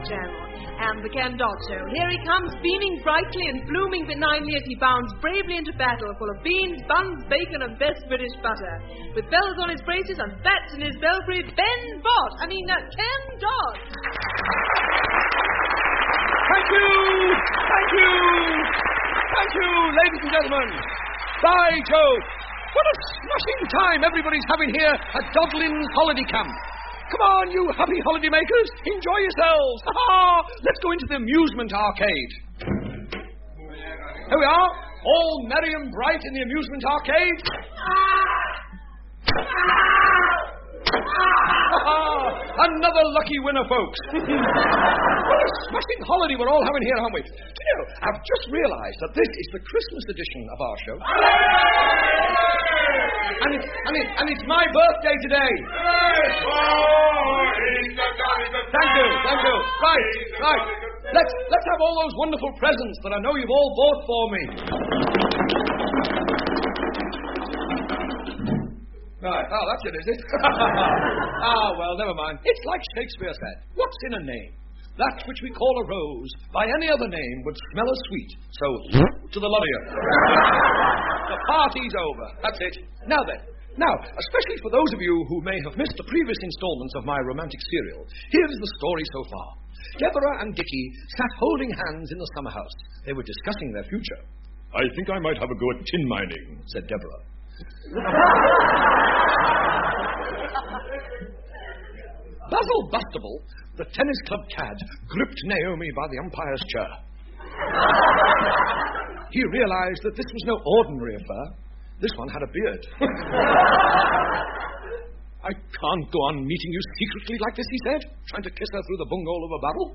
Channel. And the Ken Dodd Show. Here he comes, beaming brightly and blooming benignly as he bounds bravely into battle, full of beans, buns, bacon, and best British butter. With bells on his braces and bats in his belfry, Ken Dodd. Thank you, ladies and gentlemen. By Jove, what a smashing time everybody's having here at Dodlin's Holiday Camp. Come on, you happy holiday makers, enjoy yourselves. Let's go into the amusement arcade. Here we are, all merry and bright in the amusement arcade. Another lucky winner, folks. What a smashing holiday we're all having here, aren't we? Do you know, I've just realised that this is the Christmas edition of our show. And it's my birthday today. Thank you. Right. Let's have all those wonderful presents that I know you've all bought for me. Right. Oh, that's it, is it? Well, never mind. It's like Shakespeare said. What's in a name? That which we call a rose, by any other name, would smell as sweet. So, to the lot of you. The party's over. That's it. Now then. Now, especially for those of you who may have missed the previous installments of my romantic serial, here's the story so far. Deborah and Dickie sat holding hands in the summer house. They were discussing their future. I think I might have a go at tin mining, said Deborah. Basil Bustable, the tennis club cad, gripped Naomi by the umpire's chair. He realized that this was no ordinary affair. This one had a beard. I can't go on meeting you secretly like this, he said, trying to kiss her through the bunghole of a barrel.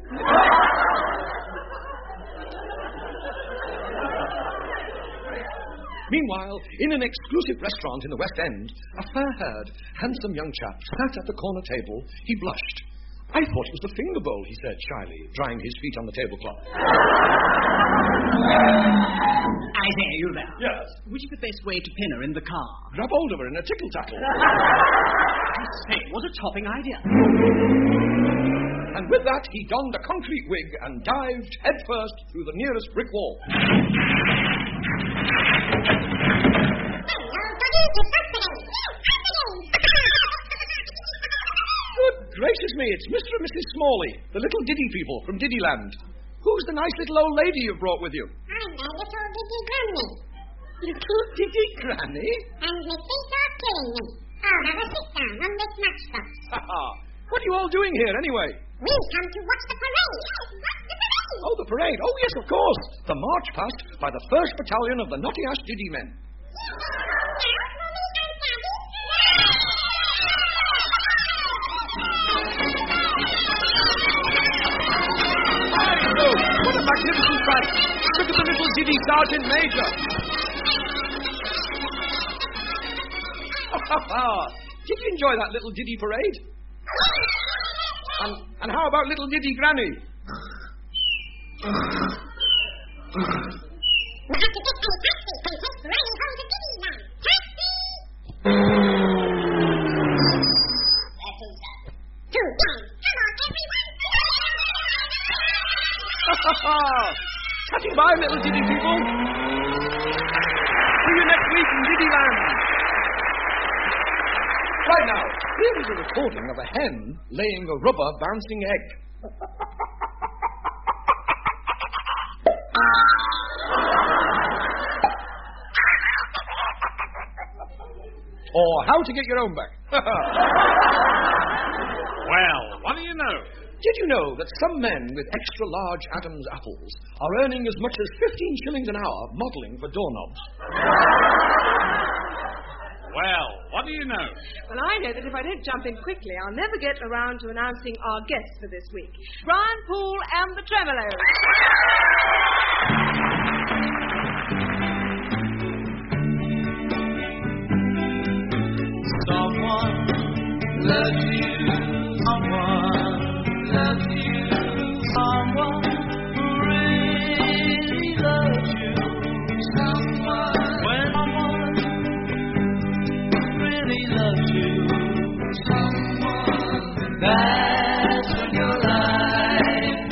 Meanwhile, in an exclusive restaurant in the West End, a fair-haired, handsome young chap sat at the corner table. He blushed. I thought it was the finger bowl, he said shyly, drying his feet on the tablecloth. I say, you there. Yes? Which is the best way to pin her in the car? Grab hold of her in a tickle-tackle. I say, what a topping idea. And with that, he donned a concrete wig and dived headfirst through the nearest brick wall. Good gracious me, it's Mr. and Mrs. Smalley, the little Diddy people from Diddyland. Who's the nice little old lady you've brought with you? I'm the little Diddy Granny. Little Diddy Granny? And my feet are killing me. I'll have a sit down on this matchbox. What are you all doing here, anyway? We've come to watch the parade. Watch the parade. Oh, the parade. Oh, yes, of course. The march past by the 1st Battalion of the Naughty Ash Diddy Men. What a magnificent sight. Look at the little Diddy Sergeant Major. Did you enjoy that little Diddy parade? And how about little Diddy Granny? We'll have to get a taxi, Princess, running home to Diddyland. Taxi! That is too bad. Come on, everyone. Cutting by, little Diddy people. See you next week in Diddyland. Right now, here is a recording of a hen laying a rubber bouncing egg. Or how to get your own back. Well, what do you know? Did you know that some men with extra large Adam's apples are earning as much as 15 shillings an hour modelling for doorknobs? Well, what do you know? Well, I know that if I don't jump in quickly, I'll never get around to announcing our guests for this week. Brian Poole and the Tremolos. Someone loves you. Someone loves you. Someone who really loves you. Someone when someone really loves you. Someone that's when your life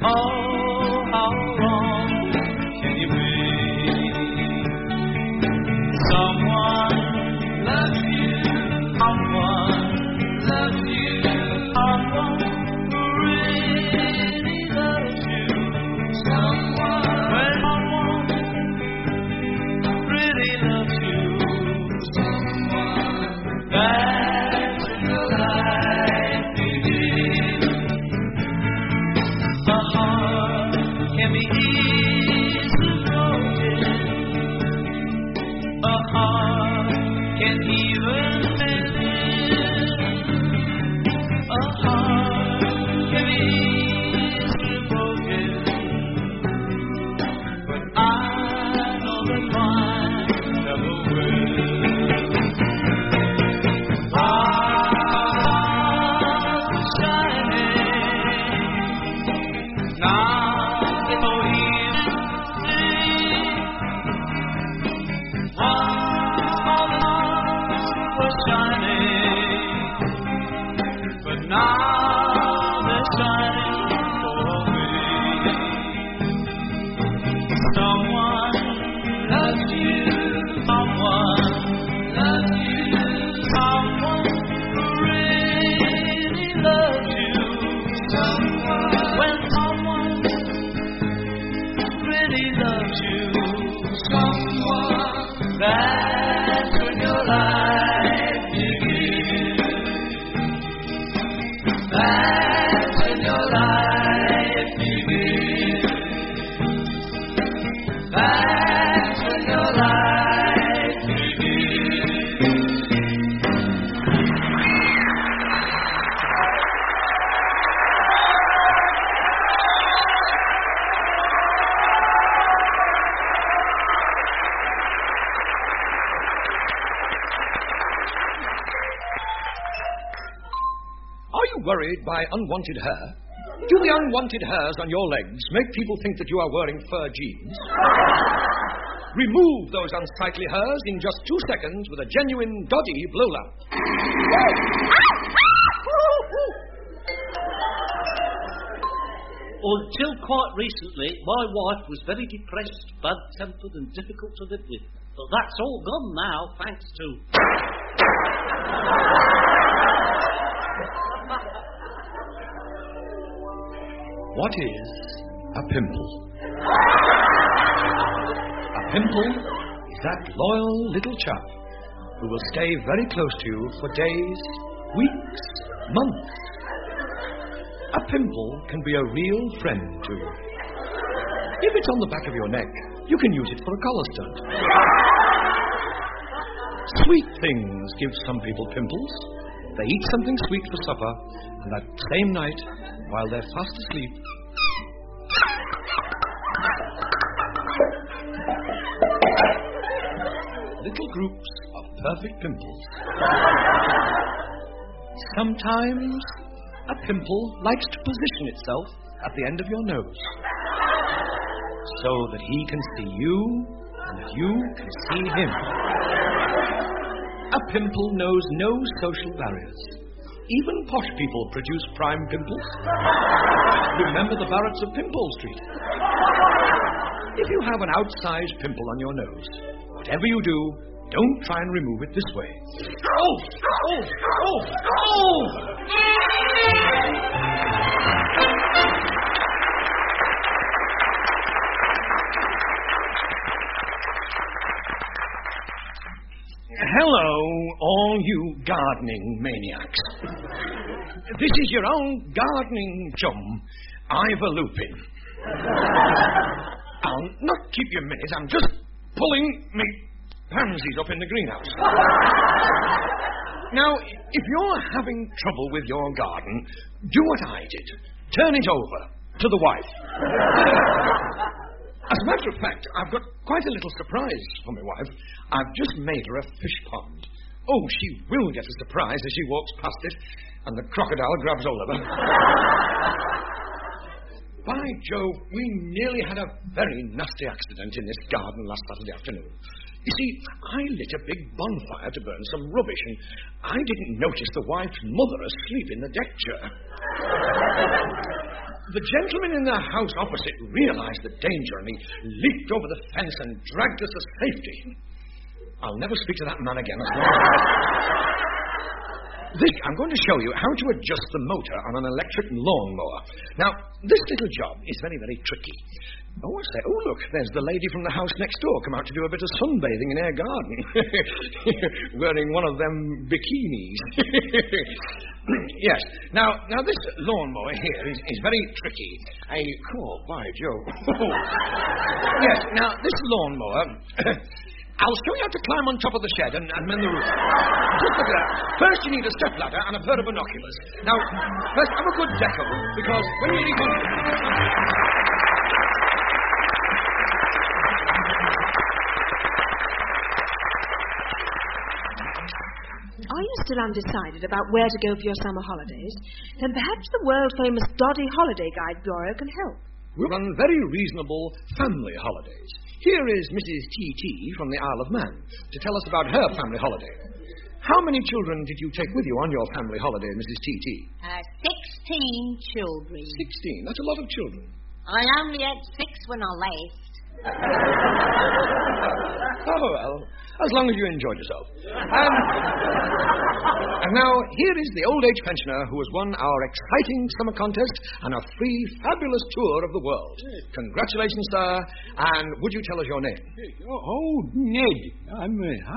Oh, how long can you wait? Someone loves you. Someone loves you. Someone who really loves you. Someone when someone really loves you. Someone that's when your life begins. A heart can be easily broken. A heart can even mend. A heart can be easily broken. But I know that mine never will. Stars are shining. Now it's so easy to see. Once all the stars were shining, but now they're shining for me. Someone loves you. Someone loves you. Someone who really loves you. Someone when someone really loves you. Someone that's when your life begins. That's when your life begins. That's when your life begins. Are you worried by unwanted hair? Do the unwanted hairs on your legs make people think that you are wearing fur jeans? Remove those unsightly hairs in just 2 seconds with a genuine Doddy blow-lamp. Until quite recently, my wife was very depressed, bad-tempered and difficult to live with. But that's all gone now, thanks to... What is a pimple? A pimple is that loyal little chap who will stay very close to you for days, weeks, months. A pimple can be a real friend to you. If it's on the back of your neck, you can use it for a collar stunt. Sweet things give some people pimples. They eat something sweet for supper, and that same night, while they're fast asleep, little groups of perfect pimples. Sometimes a pimple likes to position itself at the end of your nose so that he can see you and that you can see him. A pimple knows no social barriers. Even posh people produce prime pimples. Remember the Barretts of Pimple Street. If you have an outsized pimple on your nose, whatever you do, don't try and remove it this way. Oh! Oh! Oh! Oh! Hello, all you gardening maniacs. This is your own gardening chum, Ivor Lupin. I'll not keep you a minute. I'm just pulling me pansies up in the greenhouse. Now, if you're having trouble with your garden, do what I did. Turn it over to the wife. As a matter of fact, I've got quite a little surprise for my wife. I've just made her a fish pond. Oh, she will get a surprise as she walks past it, and the crocodile grabs hold of her. By Jove, we nearly had a very nasty accident in this garden last Saturday afternoon. You see, I lit a big bonfire to burn some rubbish, and I didn't notice the wife's mother asleep in the deck chair. the gentleman in the house opposite realized the danger, and he leaped over the fence and dragged us to safety. I'll never speak to that man again as long as I'm going to show you how to adjust the motor on an electric lawnmower. Now, this little job is very, very tricky. Oh, I say, look, there's the lady from the house next door come out to do a bit of sunbathing in her garden. Wearing one of them bikinis. Yes. Now this lawnmower here is very tricky. By Jove. Yes, now, this lawnmower... I'll show you how to climb on top of the shed and mend the roof. Just look at that. First, you need a stepladder and a pair of binoculars. Now, first, have a good deco, because when you leave on... Are you still undecided about where to go for your summer holidays? Then perhaps the world-famous Doddy Holiday Guide Bureau can help. We run very reasonable family holidays. Here is Mrs. T.T. from the Isle of Man to tell us about her family holiday. How many children did you take with you on your family holiday, Mrs. T.T.? 16 children. 16? That's a lot of children. I only had 6 when I left. Oh, well, as long as you enjoyed yourself. And now, here is the old age pensioner who has won our exciting summer contest and a free, fabulous tour of the world. Congratulations, sir. And would you tell us your name? Ned. I'm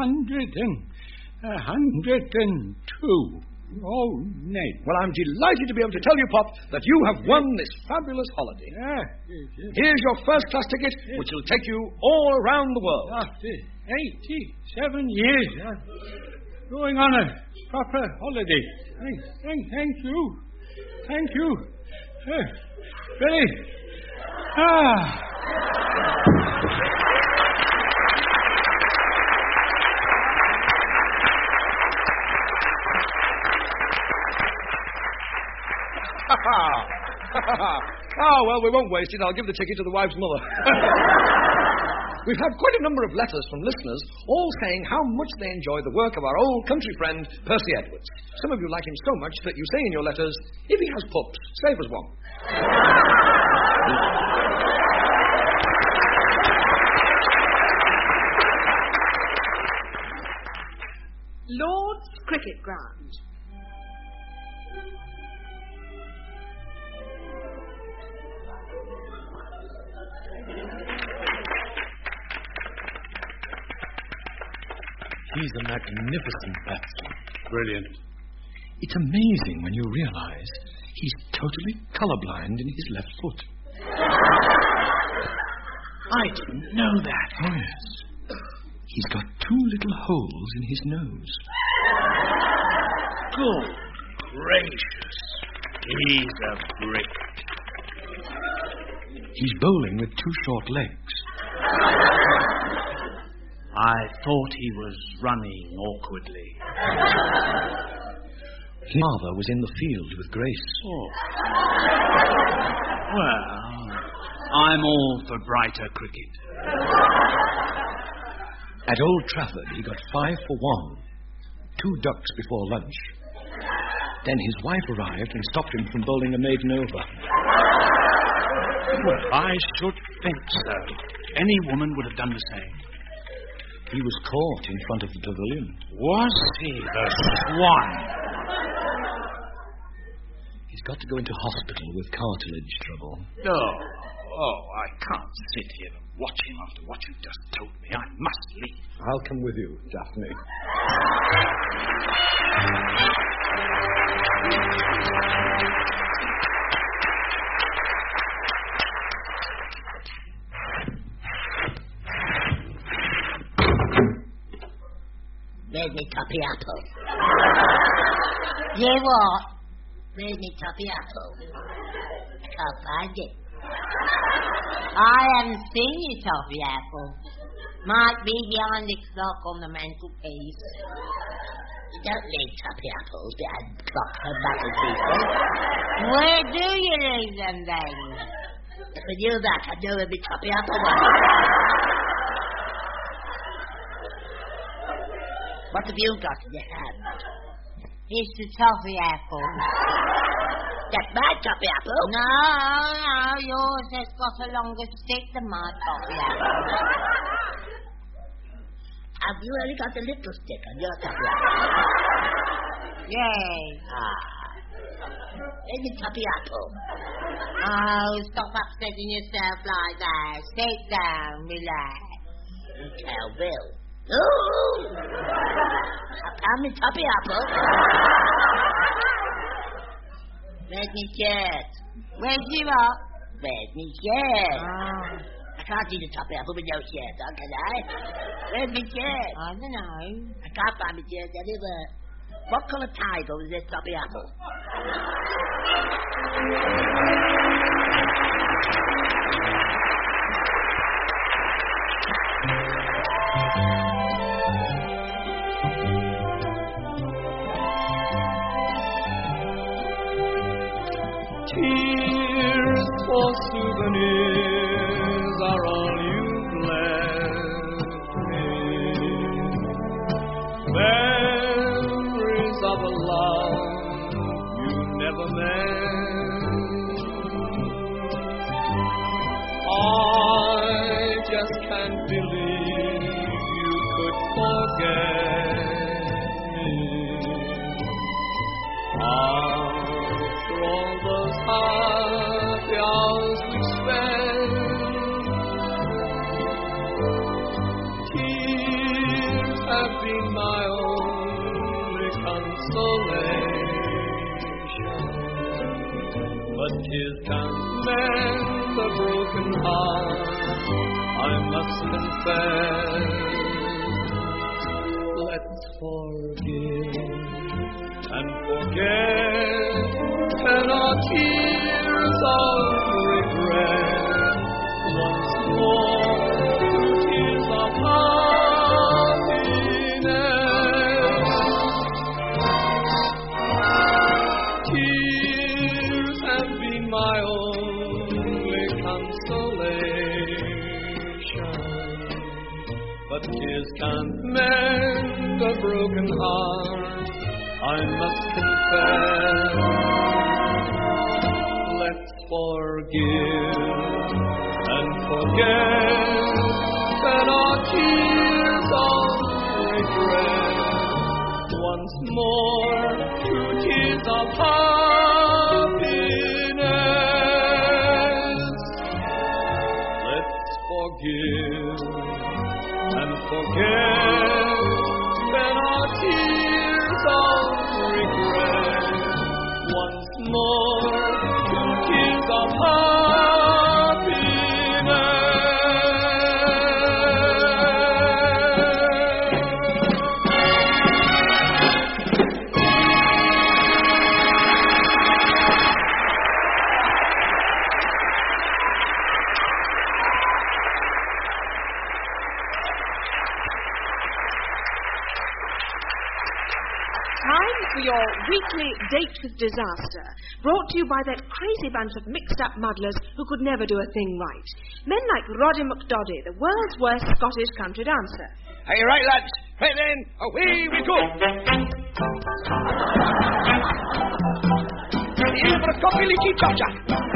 102. Oh, Ned. Well, I'm delighted to be able to tell you, Pop, that you have won this fabulous holiday. Here's your first-class ticket, which will take you all around the world. After 87 years, I'm going on a proper holiday. Thank you. Thank you. Very... Well, we won't waste it. I'll give the ticket to the wife's mother. We've had quite a number of letters from listeners, all saying how much they enjoy the work of our old country friend, Percy Edwards. Some of you like him so much that you say in your letters, if he has pups, save us one. Lord's Cricket Ground. He's a magnificent batsman. Brilliant. It's amazing when you realize he's totally colorblind in his left foot. I didn't know that. Oh, yes. He's got 2 little holes in his nose. Good gracious. He's a brick. He's bowling with 2 short legs. I thought he was running awkwardly. His father was in the field with Grace. Oh. Well, I'm all for brighter cricket. At Old Trafford, he got 5 for 1. 2 ducks before lunch. Then his wife arrived and stopped him from bowling a maiden over. Well, I should think so. Any woman would have done the same. He was caught in front of the pavilion. Was he, the swine? He's got to go into hospital with cartilage trouble. Oh, I can't sit here and watch him after what you've just told me. I must leave. I'll come with you, Daphne. Where's me toppy apple? Yeah, what? Where's me toppy apple? I can't find it. I haven't seen your toffee apple. Might be behind the clock on the mantelpiece. You don't leave toffee apples behind the clock on the mantelpiece. Where do you leave them then? If I knew that, I'd know where my toffee apple was. What have you got in your hand? It's the toffee apple. That's my toffee apple. No, yours has got a longer stick than my toffee apple. Have you only got a little stick on your toffee apple? Yes. Where's the toffee apple? Oh, stop upsetting yourself like that. Sit down, relax. And tell Bill. Ooh! I found my toffee apple. Where's my shirt? Where's your what? Where's my shirt? I can't see the toffee apple with no shirt on, can I? Where's my shirt? I don't know. I can't find my shirt anywhere. What colour tie goes with this toffee apple? Tears for souvenirs are all you've left me. Memories of a love you never meant. I just can't believe you could forget me. After all those happy hours we spent, tears have been my only consolation. But tears can't mend the broken heart, I must confess. Let's forgive and forget, and our tears of regret once more through tears of happiness. Tears have been my only consolation, but tears can't mend a broken heart, I must confess. Let's forgive and forget, and our tears of regret once more through tears of happiness. Let's forgive and forget, and our tears of regret once more to tears of Time for your weekly date with disaster, brought to you by that crazy bunch of mixed-up muddlers who could never do a thing right. Men like Roddy McDoddy, the world's worst Scottish country dancer. Are you right, lads? Right then, away we go. In for a coffee, leaky cha-cha.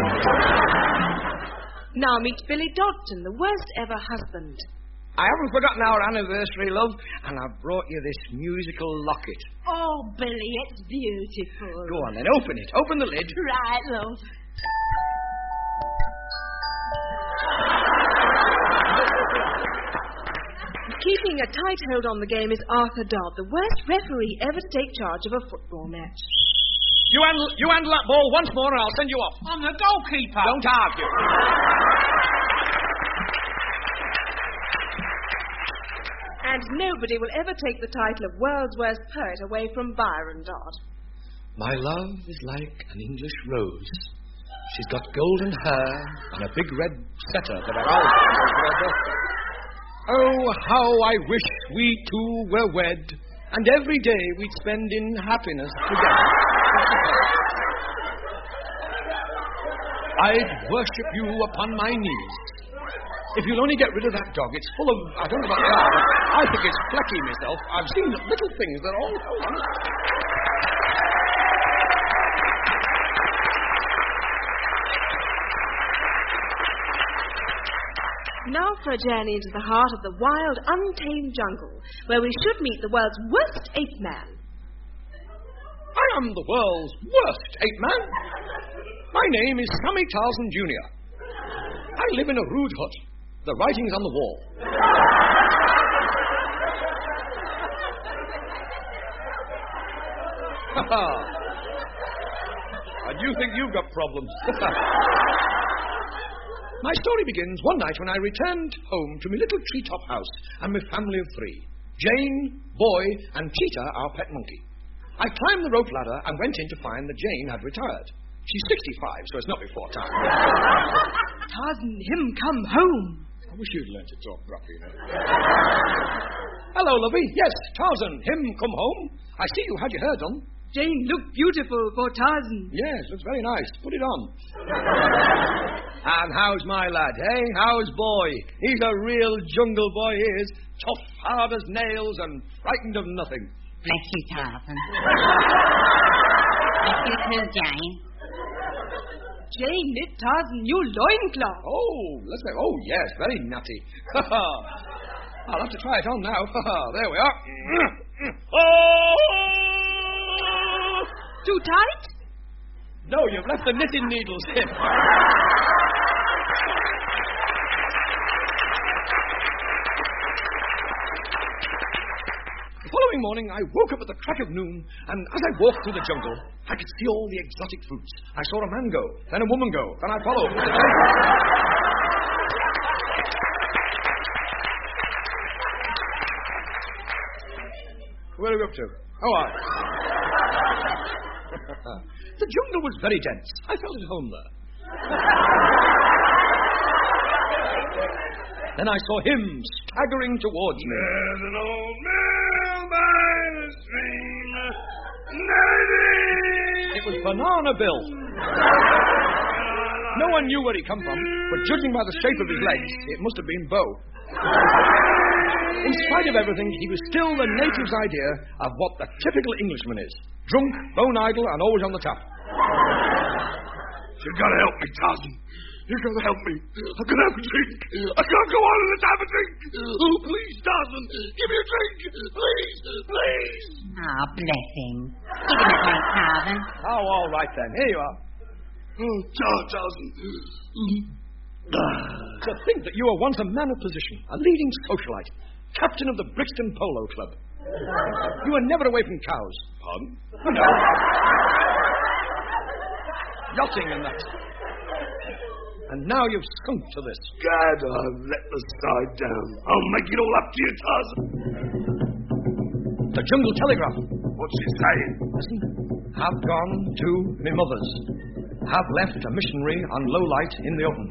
Now meet Billy Dodson, the worst ever husband. I haven't forgotten our anniversary, love, and I've brought you this musical locket. Oh, Billy, it's beautiful. Go on then, open it. Open the lid. Right, love. Keeping a tight hold on the game is Arthur Dodd, the worst referee ever to take charge of a football match. You handle that ball once more and I'll send you off. I'm the goalkeeper. Don't argue. And nobody will ever take the title of world's worst poet away from Byron Dodd. My love is like an English rose. She's got golden hair and a big red setter that are out. Oh, how I wish we two were wed, and every day we'd spend in happiness together. I'd worship you upon my knees. If you'll only get rid of that dog, it's full of... I don't know about that, but I think it's flecky myself. I've seen little things that all... Now for a journey into the heart of the wild, untamed jungle, where we should meet the world's worst ape man. I am the world's worst ape man. My name is Sammy Tarzan Jr. I live in a rude hut. The writing's on the wall. And you think you've got problems. My story begins one night when I returned home to my little treetop house and my family of 3. Jane, Boy, and Cheetah, our pet monkey. I climbed the rope ladder and went in to find that Jane had retired. She's 65, so it's not before time. Tarzan, him come home. I wish you'd learn to talk properly, you know. Hello, lovey. Yes, Tarzan, him come home. I see you had your hair done. Jane look beautiful for Tarzan. Yes, looks very nice. Put it on. And how's my lad, eh? How's Boy? He's a real jungle boy, he is. Tough, hard as nails, and frightened of nothing. Bless you, Tarzan. Bless you too, Jane. Jane knit Tarzan new loincloth. Oh, let's go. Oh, yes, very nutty. I'll have to try it on now. There we are. Too tight? No, you've left the knitting needles in. The following morning, I woke up at the crack of noon, and as I walked through the jungle, I could see all the exotic fruits. I saw a man go, then a woman go, then I followed. Where are we up to? Oh, the jungle was very dense. I felt at home there. Then I saw him staggering towards me. There's an old mill by the stream. It was Banana Bill. No one knew where he come from, but judging by the shape of his legs, it must have been Bo. In spite of everything, he was still the native's idea of what the typical Englishman is. Drunk, bone-idle, and always on the tap. You gotta help me, Tarzan. You gotta help me. I can have a drink. I can't go on unless I have a drink. Oh, please, Tarzan, give me a drink. Please, please. Oh, bless him. Give him a drink, Tarzan. Oh, all right then. Here you are. Oh, Tarzan. To think that you were once a man of position, a leading socialite, captain of the Brixton Polo Club. You were never away from cows. Pardon? No. Yachting and that. And now you've sunk to this. Gad, I've let the side down. I'll make it all up to you, Tarzan. The Jungle Telegraph. What's she saying? Listen. Have gone to my mother's. Have left a missionary on low light in the open.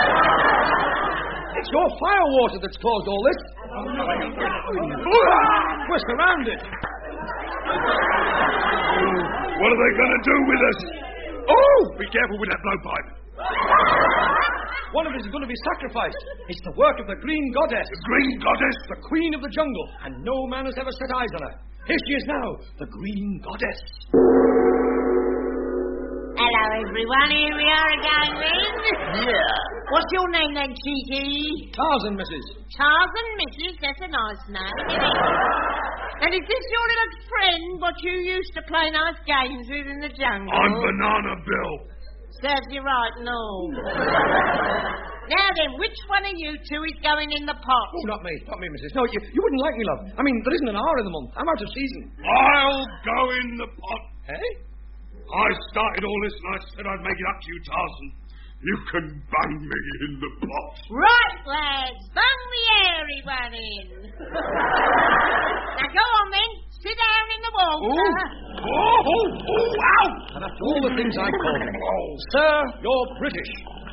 It's your fire water that's caused all this. We're surrounded. What are they going to do with us? Oh, be careful with that blowpipe. One of us is going to be sacrificed. It's the work of the Green Goddess. The Green Goddess? The Queen of the Jungle. And no man has ever set eyes on her. Here she is now, the Green Goddess. Hello, everyone. Here we are again, then. Yeah. What's your name, then, Cheeky? Tarzan, missus. Tarzan, Mrs. That's a nice name, isn't it? And is this your little friend what you used to play nice games with in the jungle? I'm Banana Bill. Serves you right, no. Now then, which one of you two is going in the pot? Oh, not me, missus. No, you wouldn't like me, love. I mean, there isn't an hour in the month. I'm out of season. I'll go in the pot. Hey? I started all this and I said I'd make it up to you, Tarzan. You can bang me in the pot. Right, lads. Bung the airy one in. Now go on, then. Sit down in the water. Ow! And after all the things I called him. Oh, sir, you're British.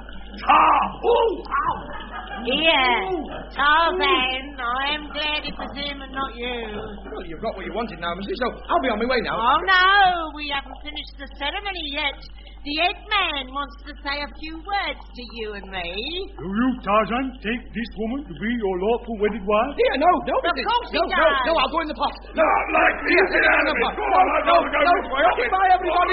Here, Tarzan. I am glad it was him and not you. Well, you've got what you wanted now, missus, so I'll be on my way now. Oh, no. We haven't finished the ceremony yet. The Eggman wants to say a few words to you and me. Do you, Tarzan, take this woman to be your lawful wedded wife? Here, no, Of missus. course he No, does. I'll go in the pot. No, Not like me. get out of the pot. Go on, I'd rather go this way. Goodbye, everybody.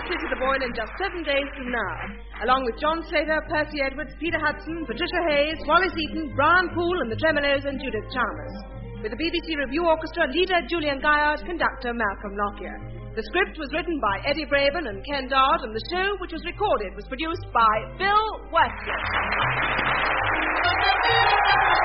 City the Boyne in just 7 days from now, along with John Slater, Percy Edwards, Peter Hudson, Patricia Hayes, Wallace Eaton, Brian Poole and the Tremolos and Judith Chalmers. With the BBC Review Orchestra, leader Julian Guyard, conductor Malcolm Lockyer. The script was written by Eddie Braben and Ken Dodd, and the show, which was recorded, was produced by Bill Westlake.